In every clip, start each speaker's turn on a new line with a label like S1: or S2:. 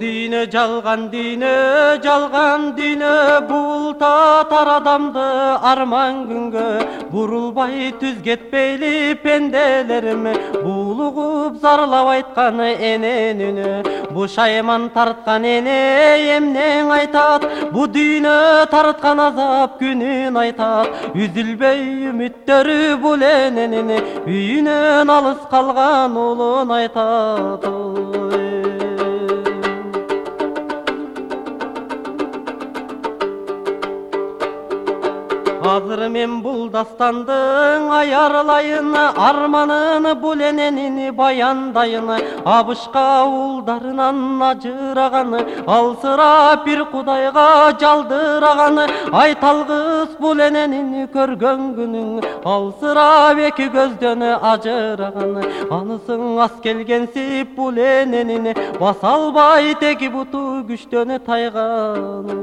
S1: дүйнө жалган дүйнө бул татар адамды арман күнгө бурулбай түз кетпейли пенделерим булугуп зарлап айткан энен үнү бу шайман тарткан эне эмнең айтат бу дүйнө тарткан азап күнүн айтат үзүлбөй үмүттөрү бул эненин үйүнөн алыс калган уулун айтат Азыр мен бул дастандың аярлайын арманын бул эненин баяндайын абышка уулдарынан ажыраган алсырап бир кудайга жалдыраган айталгыс бул эненин көргөн күнүң алсырап эки көздөн ажыраган анысың ас келгенсип бул эненин баса албай теги буту күчтөн тайган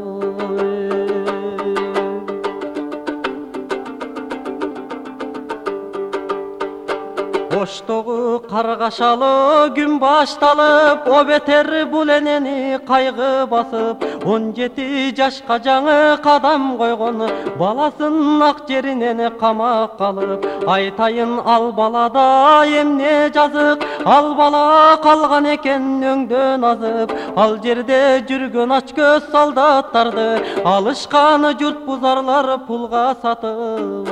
S1: Оштогу каргашалы күн башталып, о бетер бул энени кайгы басып, 17 жашка жаңы кадам койгон, баласын ак жеринен камакка алып, айтайын ал балада эмне жазык, ал бала калган экен өңдөн азып, ал жерде жүргөн ач көз солдаттарды алышкан журт бузарлар пулга сатып.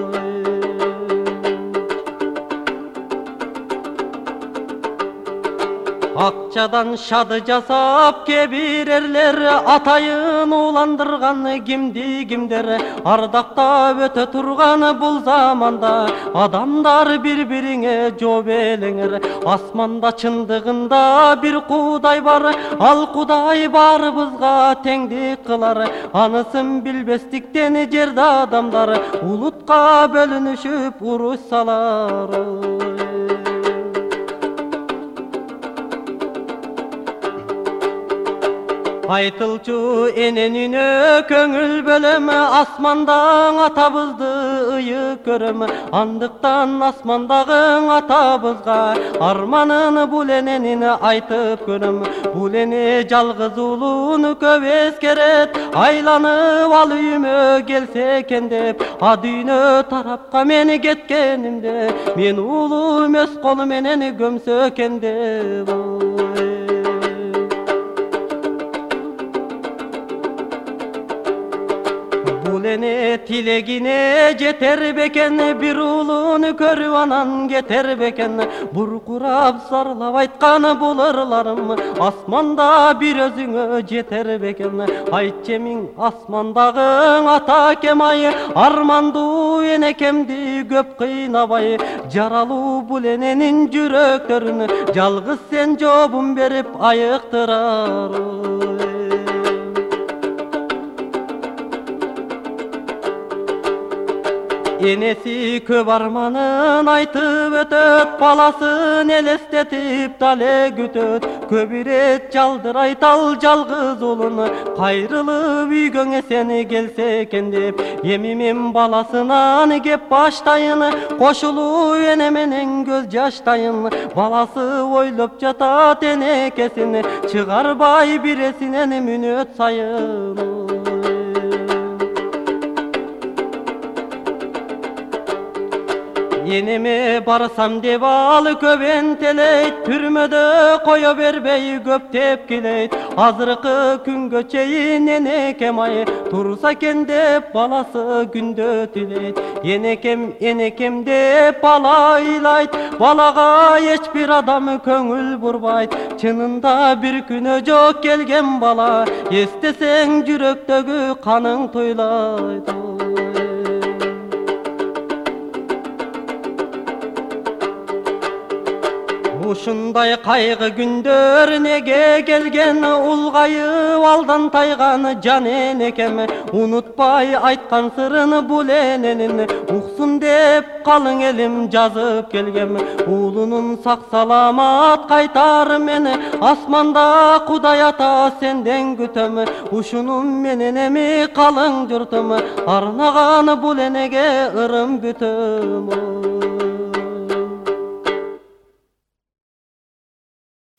S1: Акчадан шады жасап кебир эрлер атайын ууландырган кимди кимдер ардактап өтө турган бул заманда адамдар бири-бириңе жооп элеңер асманда чындыгында бир кудай бар ал кудай баарыбызга теңдик кылар анысын билбестиктен жерде адамдар улутка бөлүнүшүп уруш салар Айтылчу энен үнө көңүл бөлөм асмандаң атабызды ыйык көрөм андыктан асмандагы атабызга арманын бул эненин айтып көрөм бул эне жалгыз уулун көп эскерет айланып ал үйүмө келсе экен деп а дүйнө тарапка мен кеткенимде мен уулум өз колу менен көмсө экен деп Бул эне тилегине жетер бекен бир уулун көрүп анан кетер бекен буркурап зарлап айткан бул ырларым асманда бир өзүңө жетер бекен айтчы эмиң асмандагы ата кем ай армандуу энекемди көп кыйнабай жаралуу бул эненин жүрөктөрүн жалгыз сен жообун берип айыктырар Энеси көп арманын айтып өтөт, баласын элестетип дале күтөт. Көп ирет жалдырайт ал жалгыз улун, кайрылып үйгөңө сени келсе экен деп. Эми мен баласынан кеп баштайын, кошулуу эне менен көз жаштайын. Баласы ойлоп жатат энекесин, чыгарбай биресинен мүнөт сайын. Енеме барсам деп ал көп энтелейт, түрмөдө кое бербей көп тепкилейт. Азыркы күнгө чейин энекем ай турса экен деп баласы күндө тилейт. Энекем деп бала ыйлайт, балага эч бир адам көңүл бурбайт. Чынында бир күнө жок келген бала, эстесең жүрөктөгү каның тойлайт. Ушундай кайгы күндөр неге келген, улгайып алдан тайган жан энекем. Унутпай айткан сырын бул эненин, уксун деп калың элим жазып келгем. Уулунун сак саламат кайтар мени, асманда Кудай ата сенден күтөм. Ушуну менен эми калың журтум, арнаган бул энеге ырым бүтөм.